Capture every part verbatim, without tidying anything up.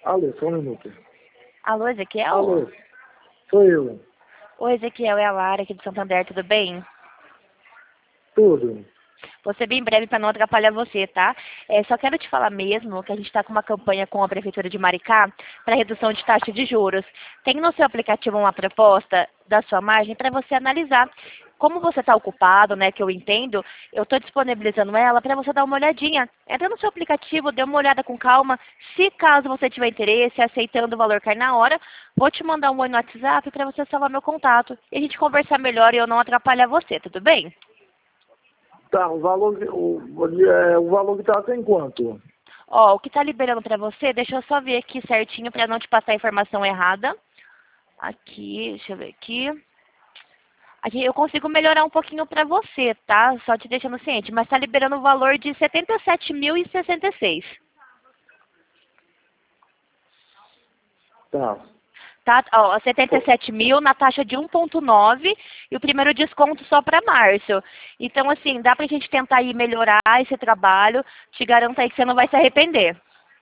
Alô, só um minuto. Alô, Ezequiel? Alô, sou eu. Oi, Ezequiel, é a Lara aqui do Santander, tudo bem? Tudo. Vou ser bem breve para não atrapalhar você, tá? É, só quero te falar mesmo que a gente está com uma campanha com a Prefeitura de Maricá para redução de taxa de juros. Tem no seu aplicativo uma proposta da sua margem para você analisar. Como você está ocupado, né, que eu entendo, eu estou disponibilizando ela para você dar uma olhadinha. Entra no seu aplicativo, dê uma olhada com calma. Se caso você tiver interesse, aceitando o valor cair na hora, vou te mandar um oi no WhatsApp para você salvar meu contato e a gente conversar melhor e eu não atrapalhar você, tudo bem? Tá, o valor, o, o, é, o valor que tá tem quanto? Ó, o que está liberando para você, deixa eu só ver aqui certinho para não te passar a informação errada. Aqui, deixa eu ver aqui. Aqui eu consigo melhorar um pouquinho para você, tá? Só te deixando ciente. Mas está liberando o valor de setenta e sete mil e sessenta e seis. Tá. Tá? Ó, setenta e sete mil na taxa de um ponto nove e o primeiro desconto só para março. Então, assim, dá pra gente tentar aí melhorar esse trabalho. Te garanto aí que você não vai se arrepender.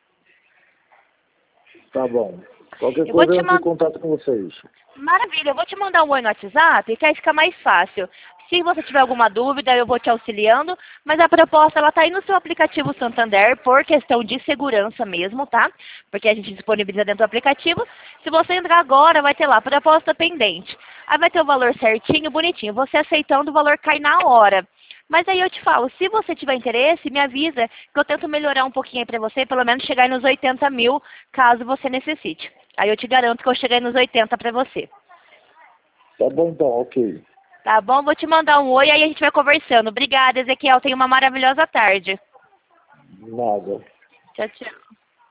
Tá bom. Qualquer Eu vou coisa eu te entro em mandar. contato com vocês. Maravilha, eu vou te mandar um oi no WhatsApp, que aí fica mais fácil. Se você tiver alguma dúvida, eu vou te auxiliando, mas a proposta ela está aí no seu aplicativo Santander, por questão de segurança mesmo, tá? Porque a gente disponibiliza dentro do aplicativo. Se você entrar agora, vai ter lá, proposta pendente. Aí vai ter o valor certinho, bonitinho. Você aceitando, o valor cai na hora. Mas aí eu te falo, se você tiver interesse, me avisa, que eu tento melhorar um pouquinho aí pra você, pelo menos chegar aí nos oitenta mil, caso você necessite. Aí eu te garanto que eu cheguei nos oitenta pra você. Tá bom, então, ok. Tá bom? Vou te mandar um oi, aí a gente vai conversando. Obrigada, Ezequiel. Tenha uma maravilhosa tarde. Nada. Tchau, tchau.